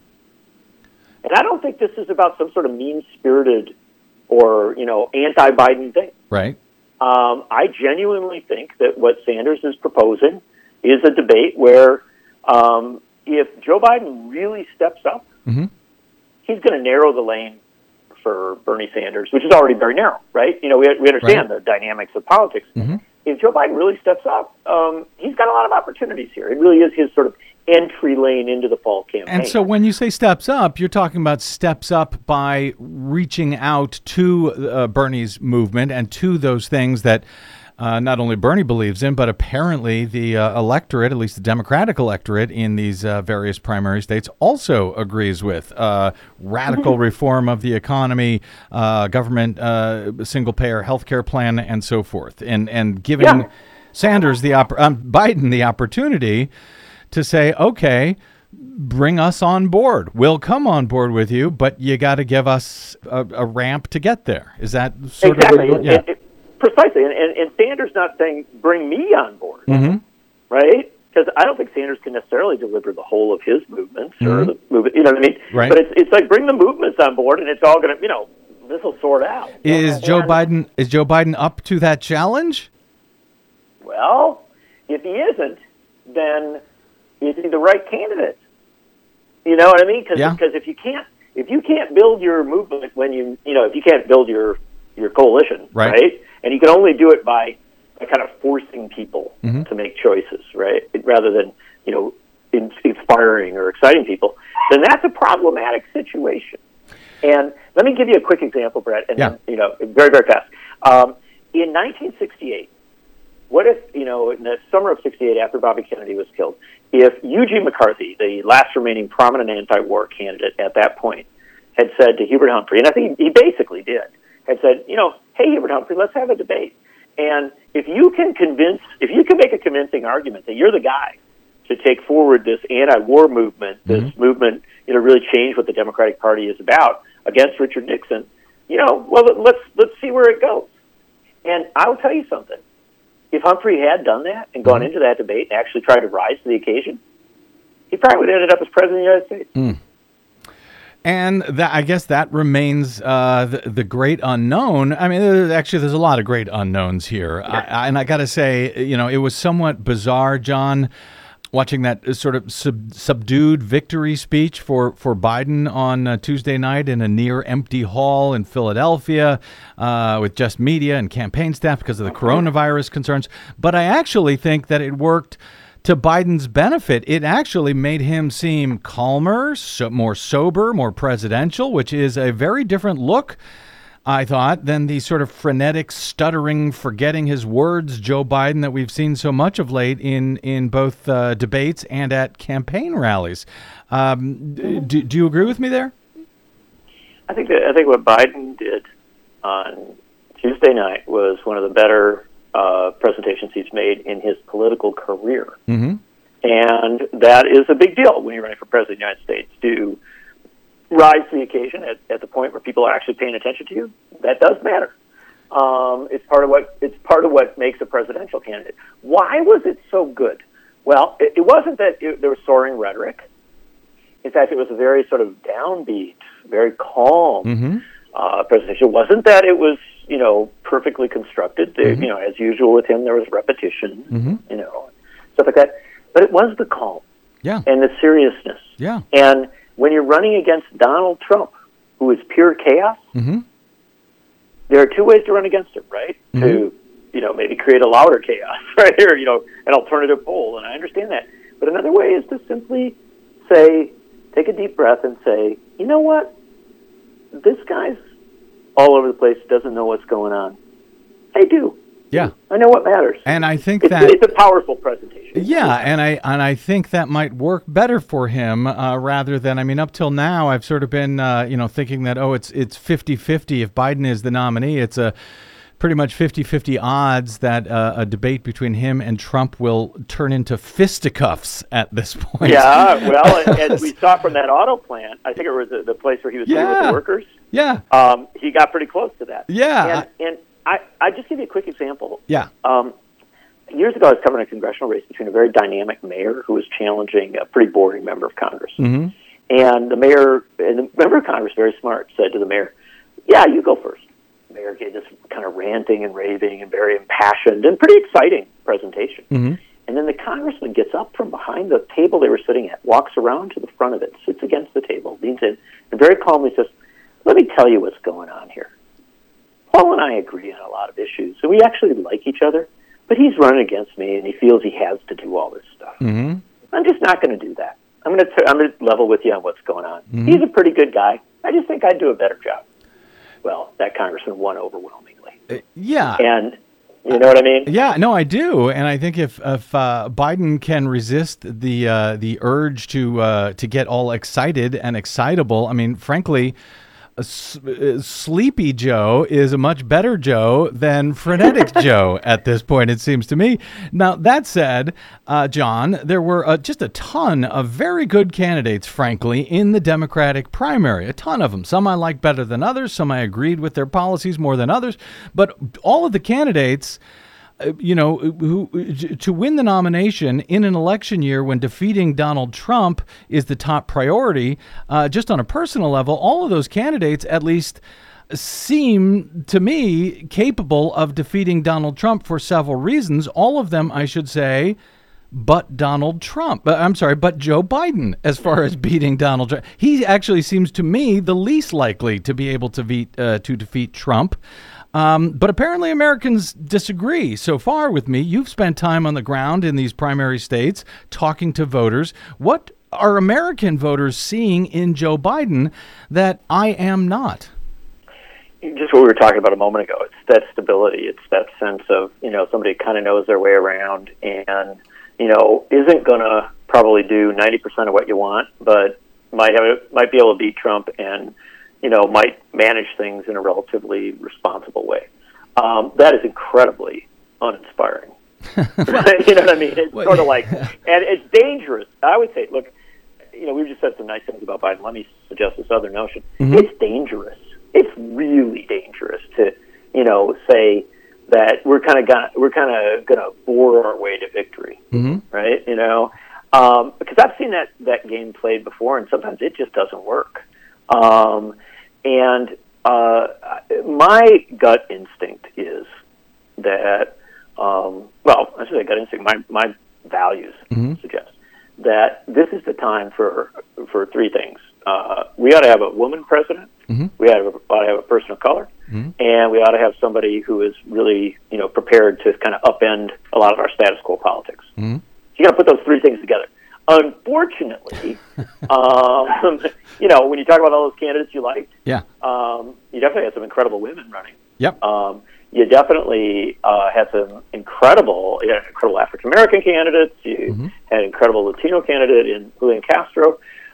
And I don't think this is about some sort of mean-spirited or, you know, anti-Biden thing. Right. Um, I genuinely think that what Sanders is proposing is a debate where um, if Joe Biden really steps up, Mm-hmm. he's going to narrow the lane for Bernie Sanders, which is already very narrow, right? You know, we, we understand Right. the dynamics of politics. Mm-hmm. If Joe Biden really steps up, um, he's got a lot of opportunities here. It really is his sort of entry lane into the fall campaign. And so when you say steps up, you're talking about steps up by reaching out to uh, Bernie's movement and to those things that uh, not only Bernie believes in, but apparently the uh, electorate, at least the Democratic electorate in these uh, various primary states, also agrees with. Uh, radical reform of the economy, uh, government uh, single-payer health care plan, and so forth. And, and giving Yeah. Sanders, the op- um, Biden, the opportunity to say, okay, bring us on board. We'll come on board with you, but you got to give us a, a ramp to get there. Is that sort exactly. of what, yeah? It- it- precisely. And, and, and Sanders not saying, bring me on board, Mm-hmm. right? Because I don't think Sanders can necessarily deliver the whole of his movements or Mhm. the movement. You know what I mean? Right. But it's it's like bring the movements on board, and it's all going to, you know, this will sort out. Is Joe And- Biden is Joe Biden up to that challenge? Well, if he isn't, then is he the right candidate? You know what I mean? Because Yeah. if you can't if you can't build your movement when you you know if you can't build your your coalition, Right. right? And you can only do it by, by kind of forcing people Mhm. to make choices, right? Rather than you know in, inspiring or exciting people, then that's a problematic situation. And let me give you a quick example, Brett. And Yeah. then, you know, very very fast. Um, in nineteen sixty-eight. What if, you know, in the summer of sixty-eight, after Bobby Kennedy was killed, if Eugene McCarthy, the last remaining prominent anti-war candidate at that point, had said to Hubert Humphrey, and I think he basically did, had said, you know, hey, Hubert Humphrey, let's have a debate. And if you can convince, if you can make a convincing argument that you're the guy to take forward this anti-war movement, this Mm-hmm. movement, you know, really change what the Democratic Party is about against Richard Nixon, you know, well, let's let's see where it goes. And I'll tell you something. If Humphrey had done that and gone Mhm. into that debate and actually tried to rise to the occasion, he probably would have ended up as president of the United States. Mm. And that, I guess that remains uh, the, the great unknown. I mean, there's, actually, there's a lot of great unknowns here. I, I, and I got to say, you know, it was somewhat bizarre, John, watching that sort of sub, subdued victory speech for, for Biden on uh, Tuesday night in a near-empty hall in Philadelphia uh, with just media and campaign staff because of the coronavirus concerns. But I actually think that it worked to Biden's benefit. It actually made him seem calmer, so more sober, more presidential, which is a very different look, I thought, than the sort of frenetic, stuttering, forgetting his words Joe Biden that we've seen so much of late in, in both uh, debates and at campaign rallies. Um, do, do you agree with me there? I think that, I think what Biden did on Tuesday night was one of the better Uh, presentations he's made in his political career. Mm-hmm. And that is a big deal when you're running for president of the United States, to rise to the occasion at, at the point where people are actually paying attention to you. That does matter. Um, it's part of what it's part of what makes a presidential candidate. Why was it so good? Well, it, it wasn't that it, there was soaring rhetoric. In fact, it was a very sort of downbeat, very calm mm-hmm. uh, presentation. It wasn't that it was, you know, perfectly constructed. There, mm-hmm. You know, as usual with him, there was repetition, mm-hmm. you know, stuff like that. But it was the calm yeah. and the seriousness. Yeah. And when you're running against Donald Trump, who is pure chaos, mm-hmm. there are two ways to run against him, right? Mm-hmm. To, you know, maybe create a louder chaos, right? Or, you know, an alternative poll, and I understand that. But another way is to simply say, take a deep breath and say, you know what? This guy's all over the place, doesn't know what's going on. I do. Yeah. I know what matters. And I think it's, that it's a powerful presentation. Yeah, and I and I think that might work better for him uh, rather than, I mean, up till now, I've sort of been, uh, you know, thinking that, oh, it's it's fifty-fifty. If Biden is the nominee, it's a pretty much fifty-fifty odds that uh, a debate between him and Trump will turn into fisticuffs at this point. Yeah, well, as we saw from that auto plant, I think it was the, the place where he was yeah. meeting with the workers. Yeah. Um, he got pretty close to that. Yeah. And, and I, I just give you a quick example. Yeah. Um, years ago, I was covering a congressional race between a very dynamic mayor who was challenging a pretty boring member of Congress. Mm-hmm. And the mayor, and the member of Congress, very smart, said to the mayor, yeah, you go first. The mayor gave this kind of ranting and raving and very impassioned and pretty exciting presentation. Mm-hmm. And then the congressman gets up from behind the table they were sitting at, walks around to the front of it, sits against the table, leans in, and very calmly says, let me tell you what's going on here. Paul and I agree on a lot of issues, and we actually like each other, but he's running against me, and he feels he has to do all this stuff. Mm-hmm. I'm just not going to do that. I'm going to I'm going to level with you on what's going on. Mm-hmm. He's a pretty good guy. I just think I'd do a better job. Well, that congressman won overwhelmingly. Uh, yeah. And you know what I mean? Yeah, no, I do, and I think if if uh, Biden can resist the uh, the urge to uh, to get all excited and excitable, I mean, frankly, uh, Sleepy Joe is a much better Joe than Frenetic Joe at this point, it seems to me. Now, that said, uh, John, there were uh, just a ton of very good candidates, frankly, in the Democratic primary. A ton of them. Some I like better than others. Some I agreed with their policies more than others. But all of the candidates, uh, you know, who, to win the nomination in an election year when defeating Donald Trump is the top priority, uh, just on a personal level, all of those candidates at least seem to me capable of defeating Donald Trump for several reasons. All of them, I should say, but Donald Trump. Uh, I'm sorry, but Joe Biden, as far as beating Donald Trump. He actually seems to me the least likely to be able to, beat, uh, to defeat Trump. Um, but apparently Americans disagree so far with me. You've spent time on the ground in these primary states talking to voters. What are American voters seeing in Joe Biden that I am not? Just what we were talking about a moment ago. It's that stability. It's that sense of, you know, somebody kind of knows their way around and, you know, isn't going to probably do ninety percent of what you want, but might have a, might be able to beat Trump and, you know, might manage things in a relatively responsible way. Um, that is incredibly uninspiring. You know what I mean? It's well, sort of like, and it's dangerous. I would say, look, you know, we've just said some nice things about Biden. Let me suggest this other notion. Mm-hmm. It's dangerous. It's really dangerous to, you know, say that we're kind of gonna we're kind of gonna bore our way to victory, mm-hmm. right? You know, um, because I've seen that that game played before, and sometimes it just doesn't work. Um, and uh, my gut instinct is that, um, well, I should say gut instinct, my, my values Mm-hmm. suggest that this is the time for for three things. Uh, we ought to have a woman president. Mm-hmm. We ought to, have a, ought to have a person of color, Mm-hmm. and we ought to have somebody who is really, you know, prepared to kind of upend a lot of our status quo politics. Mm-hmm. So you got to put those three things together. Unfortunately, um, you know, when you talk about all those candidates you liked, Yeah. um, you definitely had some incredible women running. Yep. Um, you definitely uh, had some incredible, you had incredible African American candidates. You Mm-hmm. had an incredible Latino candidate in Julian Castro,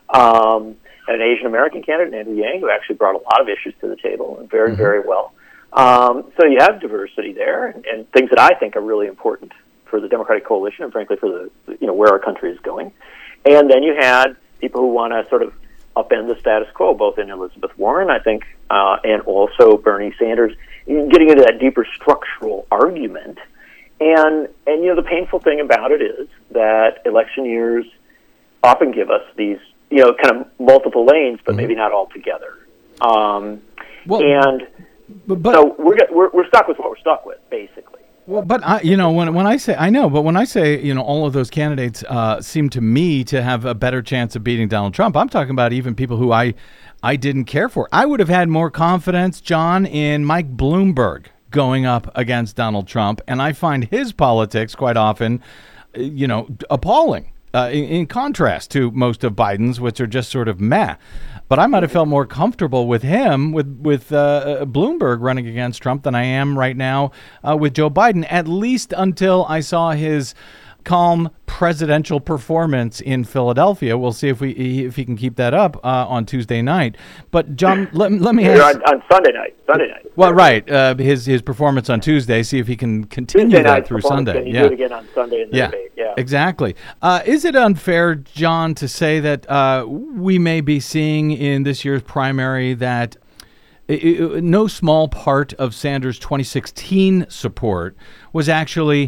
um, and an Asian American candidate, Andrew Yang, who actually brought a lot of issues to the table and very, Mm-hmm. very well. Um, so you have diversity there, and, and things that I think are really important for the Democratic coalition, and frankly for the, you know, where our country is going. And then you had people who want to sort of upend the status quo, both in Elizabeth Warren, I think, uh, and also Bernie Sanders, getting into that deeper structural argument. And, and, you know, the painful thing about it is that election years often give us these, you know, kind of multiple lanes, but Mm-hmm. maybe not all together. Um, Well, and But, but so we're, we're we're stuck with what we're stuck with, basically. Well, but I, you know, when when I say I know, but when I say you know, all of those candidates uh, seem to me to have a better chance of beating Donald Trump. I'm talking about even people who I I didn't care for. I would have had more confidence, John, in Mike Bloomberg going up against Donald Trump, and I find his politics quite often, uh, you know, appalling. Uh, in, in contrast to most of Biden's, which are just sort of meh. But I might have felt more comfortable with him, with with uh, Bloomberg running against Trump, than I am right now uh, with Joe Biden, at least until I saw his calm presidential performance in Philadelphia. We'll see if we if he can keep that up uh, on Tuesday night. But, John, let, let me ask... on, on Sunday night. Sunday night. Well, right. Uh, his his performance on Tuesday, see if he can continue Tuesday that night through performance, Sunday. and you Yeah. do it again on Sunday in the Yeah, debate. Yeah. exactly. Uh, is it unfair, John, to say that uh, we may be seeing in this year's primary that it, it, no small part of Sanders' twenty sixteen support was actually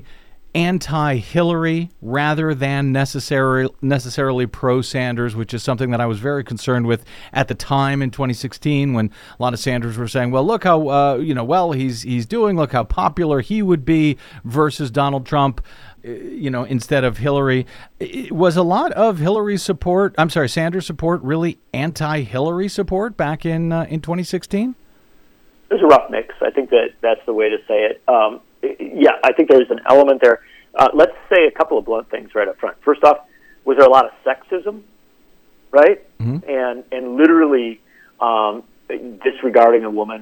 anti-Hillary rather than necessarily necessarily pro-Sanders, which is something that I was very concerned with at the time in twenty sixteen, when a lot of Sanders were saying, well, look how uh, you know well he's he's doing, look how popular he would be versus Donald Trump, you know, instead of Hillary. It was a lot of Hillary support, I'm sorry, Sanders support really anti-Hillary support back in uh, in twenty sixteen? There's a rough mix. I think that that's the way to say it. Um, yeah, I think there's an element there. Uh, let's say a couple of blunt things right up front. First off, was there a lot of sexism, right? Mm-hmm. And and literally um, disregarding a woman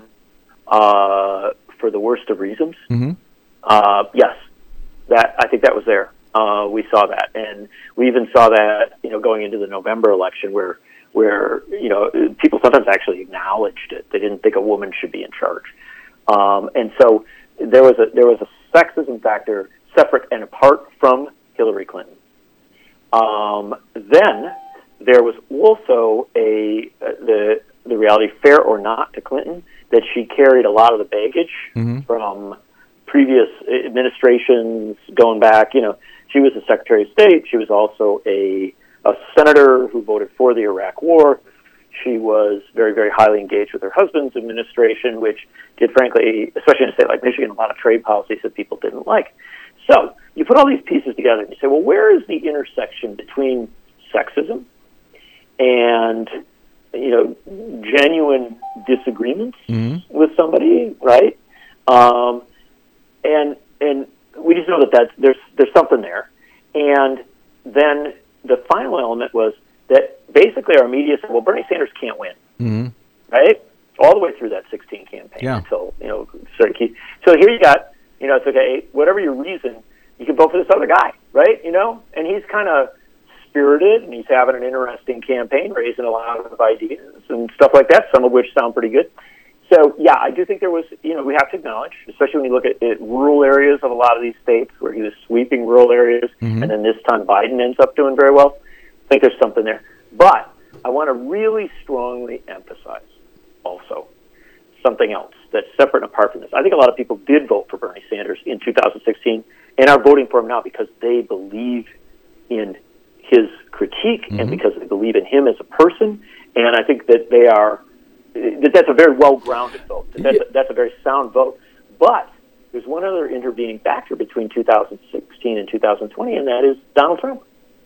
uh, for the worst of reasons? Mm-hmm. Uh, yes, that I think that was there. Uh, we saw that, and we even saw that, you know, going into the November election, where where you know people sometimes actually acknowledged it. They didn't think a woman should be in charge, um, and so there was a there was a sexism factor separate and apart from Hillary Clinton. Um, then there was also a uh, the the reality, fair or not, to Clinton, that she carried a lot of the baggage Mm-hmm. from previous administrations going back. You know, she was the Secretary of State. She was also a a senator who voted for the Iraq War. She was very, very highly engaged with her husband's administration, which did, frankly, especially in a state like Michigan, a lot of trade policies that people didn't like. So you put all these pieces together and you say, well, where is the intersection between sexism and, you know, genuine disagreements Mm-hmm. with somebody, right? Um, and and we just know that that's, there's there's something there. And then the final element was that basically our media said, well, Bernie Sanders can't win, Mm-hmm. right? All the way through that sixteen campaign Yeah. until, you know, certain key. So here you got, you know, it's okay, whatever your reason, you can vote for this other guy, right? You know, and he's kind of spirited, and he's having an interesting campaign, raising a lot of ideas and stuff like that, some of which sound pretty good. So, yeah, I do think there was, you know, we have to acknowledge, especially when you look at, at rural areas of a lot of these states where he was sweeping rural areas, Mm-hmm. and then this time Biden ends up doing very well. I think there's something there. But I want to really strongly emphasize also something else that's separate and apart from this. I think a lot of people did vote for Bernie Sanders in two thousand sixteen and are voting for him now because they believe in his critique Mm-hmm. and because they believe in him as a person And I think that they are, that that's a very well-grounded vote. That that's, a, that's a very sound vote. But there's one other intervening factor between two thousand sixteen and two thousand twenty, and that is Donald Trump.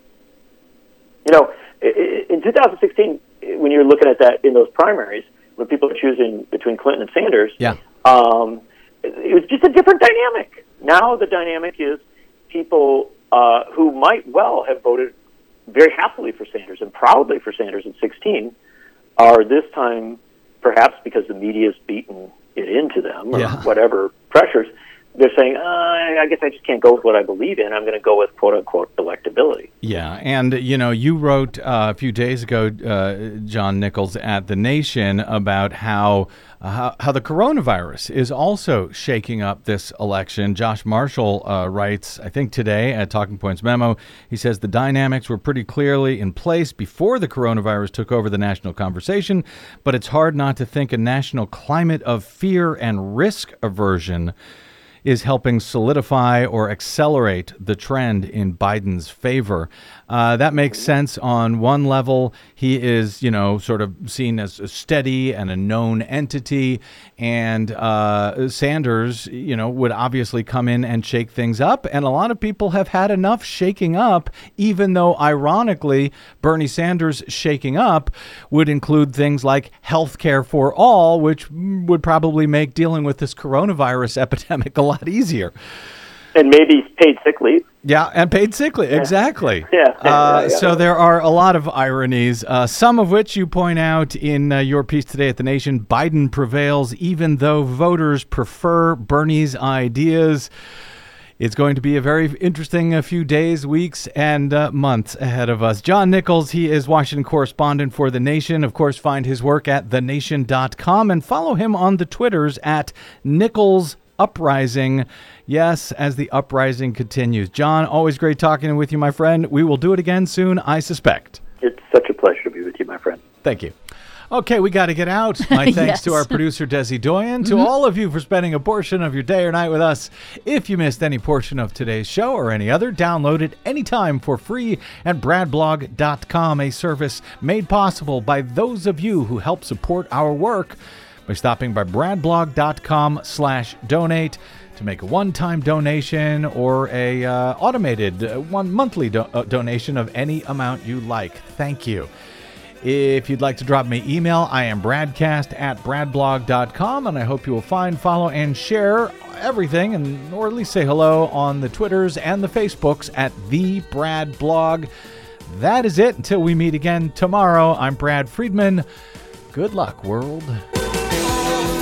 You know, in two thousand sixteen, when you're looking at that in those primaries, when people are choosing between Clinton and Sanders, yeah. um, it was just a different dynamic. Now the dynamic is people uh, who might well have voted very happily for Sanders and proudly for Sanders in sixteen are this time, perhaps because the media's beaten it into them or yeah. whatever pressures, they're saying, uh, I guess I just can't go with what I believe in. I'm going to go with quote-unquote electability. Yeah, and, you know, you wrote uh, a few days ago, uh, John Nichols, at The Nation about how, uh, how how the coronavirus is also shaking up this election. Josh Marshall uh, writes, I think today at Talking Points Memo, he says the dynamics were pretty clearly in place before the coronavirus took over the national conversation, but it's hard not to think a national climate of fear and risk aversion is helping solidify or accelerate the trend in Biden's favor. Uh, that makes sense on one level. He is, you know, sort of seen as a steady and a known entity. And uh, Sanders, you know, would obviously come in and shake things up. And a lot of people have had enough shaking up, even though, ironically, Bernie Sanders shaking up would include things like health care for all, which would probably make dealing with this coronavirus epidemic a lot easier. And maybe paid sick leave. Yeah, and paid sick leave. Exactly. Yeah. yeah, Uh, yeah, yeah. So there are a lot of ironies, uh, some of which you point out in uh, your piece today at The Nation. Biden prevails even though voters prefer Bernie's ideas. It's going to be a very interesting uh, few days, weeks, and uh, months ahead of us. John Nichols, he is Washington correspondent for The Nation. Of course, find his work at the nation dot com and follow him on the Twitters at Nichols Uprising. Yes, as the uprising continues. John, always great talking with you, my friend. We will do it again soon, I suspect. It's such a pleasure to be with you, my friend. Thank you. Okay, we got to get out. My thanks Yes. to our producer, Desi Doyen, to all of you for spending a portion of your day or night with us. If you missed any portion of today's show or any other, download it anytime for free at brad blog dot com, a service made possible by those of you who help support our work by stopping by brad blog dot com slash donate to make a one-time donation or a uh, automated uh, one monthly do- uh, donation of any amount you like. Thank you. If you'd like to drop me email, I am bradcast at brad blog dot com, and I hope you will find, follow, and share everything, and or at least say hello on the Twitters and the Facebooks at The Brad Blog. That is it. Until we meet again tomorrow, I'm Brad Friedman. Good luck, world.